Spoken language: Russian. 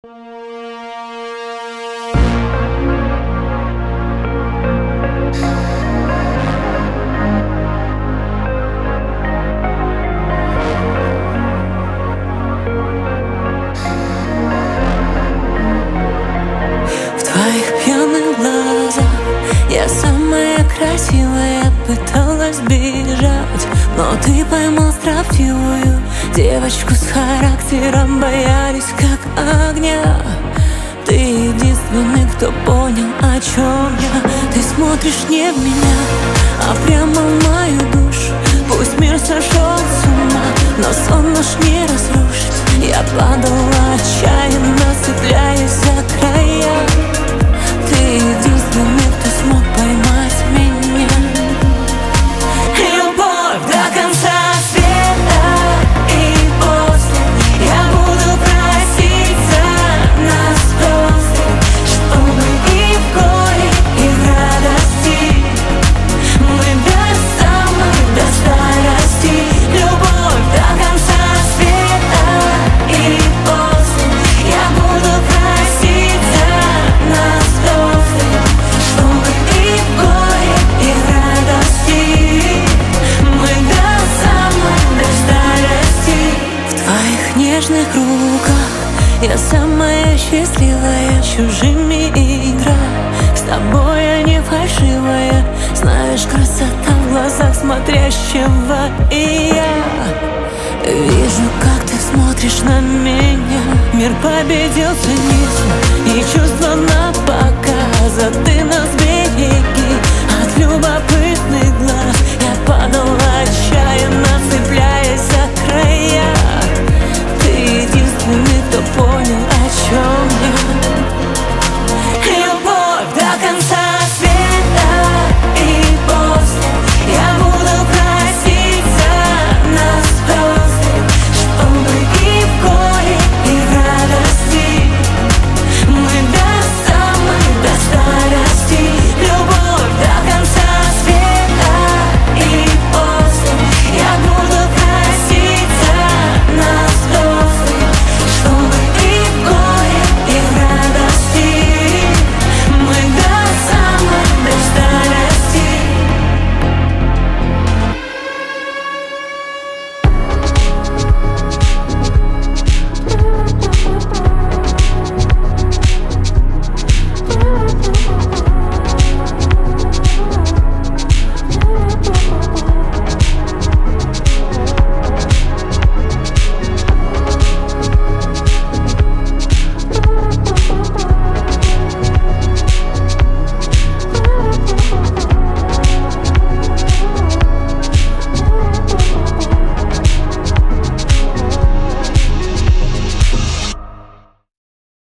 В твоих пьяных глазах я самая красивая, пыталась бежать, но ты поймал строптивую девочку с характером, боялись как огня. Ты единственный, кто понял, о чем я. Ты смотришь не в меня, а прямо в мою душу. Пусть мир сошел с ума, но сон наш не разрушить. Я падала отчаянно, цепляясь за края. Ты единственный, кто смог поймать меня. Любовь до конца света, и после я буду просить за нас просто, чтобы и в горе, и в радости мы до старости. Любовь до конца света, и после я буду просить за нас просто, чтобы и в горе, и в радости мы до старости. В твоих нежных руках я самая счастливая, чужими игра. С тобой я не фальшивая, знаешь, красота в глазах смотрящего. И я вижу, как ты смотришь на меня. Мир победил цинизм и чувства на показ, а ты нас береги от любопытных глаз. Я падала отчаянно, цепляясь за края.